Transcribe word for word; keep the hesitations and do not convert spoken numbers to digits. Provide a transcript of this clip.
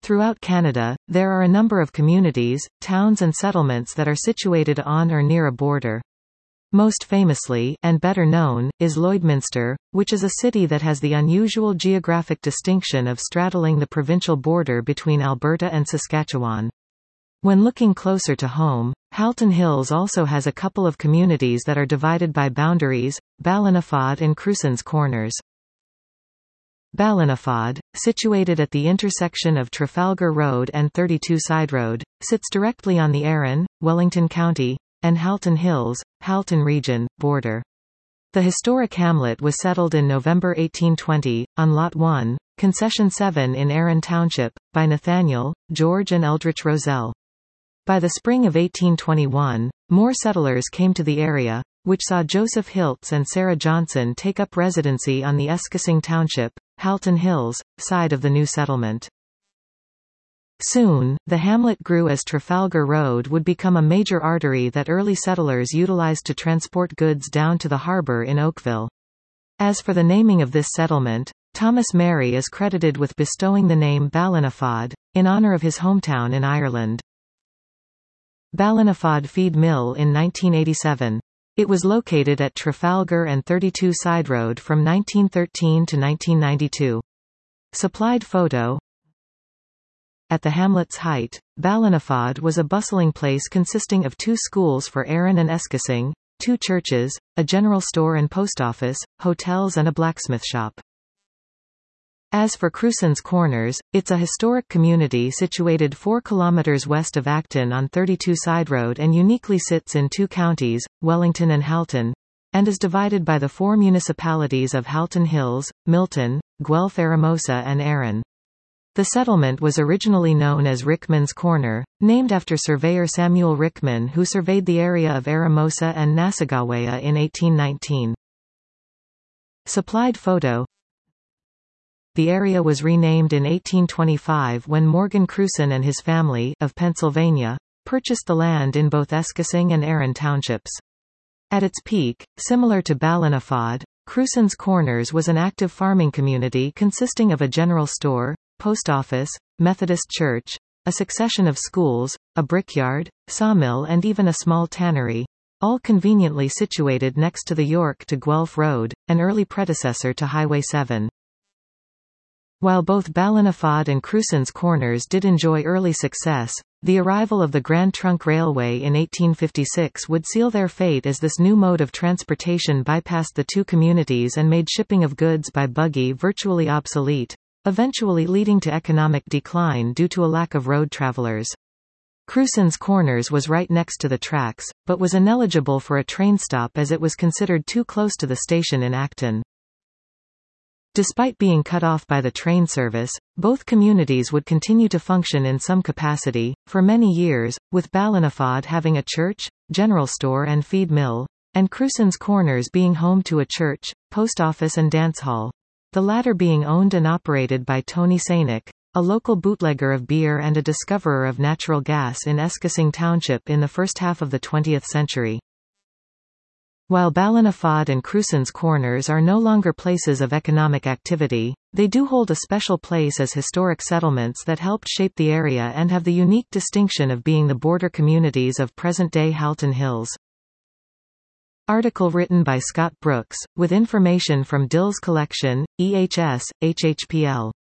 Throughout Canada, there are a number of communities, towns and settlements that are situated on or near a border. Most famously, and better known, is Lloydminster, which is a city that has the unusual geographic distinction of straddling the provincial border between Alberta and Saskatchewan. When looking closer to home, Halton Hills also has a couple of communities that are divided by boundaries, Ballinafad and Crusen's Corners. Ballinafad, situated at the intersection of Trafalgar Road and thirty-two Side Road, sits directly on the Arran, Wellington County, and Halton Hills, Halton Region, border. The historic hamlet was settled in November eighteen twenty, on Lot one, Concession seven in Arran Township, by Nathaniel, George and Eldritch Roselle. By the spring of eighteen twenty-one, more settlers came to the area, which saw Joseph Hiltz and Sarah Johnson take up residency on the Escasing Township, Halton Hills, side of the new settlement. Soon, the hamlet grew as Trafalgar Road would become a major artery that early settlers utilized to transport goods down to the harbour in Oakville. As for the naming of this settlement, Thomas Mary is credited with bestowing the name Ballinafad, in honour of his hometown in Ireland. Ballinafad Feed Mill in nineteen eighty-seven. It was located at Trafalgar and thirty-two Side Road from nineteen thirteen to nineteen ninety-two. Supplied photo. At the hamlet's height, Ballinafad was a bustling place consisting of two schools for Arran and Escasing, two churches, a general store and post office, hotels and a blacksmith shop. As for Crusen's Corners, it's a historic community situated four kilometers west of Acton on thirty-two Side Road and uniquely sits in two counties, Wellington and Halton, and is divided by the four municipalities of Halton Hills, Milton, Guelph-Eramosa and Arran. The settlement was originally known as Rickman's Corner, named after surveyor Samuel Rickman who surveyed the area of Eramosa and Nassagaweya in eighteen nineteen. Supplied photo. The area was renamed in eighteen twenty-five when Morgan Crusen and his family, of Pennsylvania, purchased the land in both Escasing and Arran townships. At its peak, similar to Ballinafad, Crusen's Corners was an active farming community consisting of a general store, post office, Methodist church, a succession of schools, a brickyard, sawmill and even a small tannery, all conveniently situated next to the York to Guelph Road, an early predecessor to Highway seven. While both Ballinafad and Crusen's Corners did enjoy early success, the arrival of the Grand Trunk Railway in eighteen fifty-six would seal their fate as this new mode of transportation bypassed the two communities and made shipping of goods by buggy virtually obsolete, eventually leading to economic decline due to a lack of road travelers. Crusen's Corners was right next to the tracks, but was ineligible for a train stop as it was considered too close to the station in Acton. Despite being cut off by the train service, both communities would continue to function in some capacity, for many years, with Ballinafad having a church, general store and feed mill, and Crusen's Corners being home to a church, post office and dance hall. The latter being owned and operated by Tony Sainik, a local bootlegger of beer and a discoverer of natural gas in Escasing Township in the first half of the twentieth century. While Ballinafad and Crusen's Corners are no longer places of economic activity, they do hold a special place as historic settlements that helped shape the area and have the unique distinction of being the border communities of present-day Halton Hills. Article written by Scott Brooks, with information from Dill's collection, E H S, H H P L.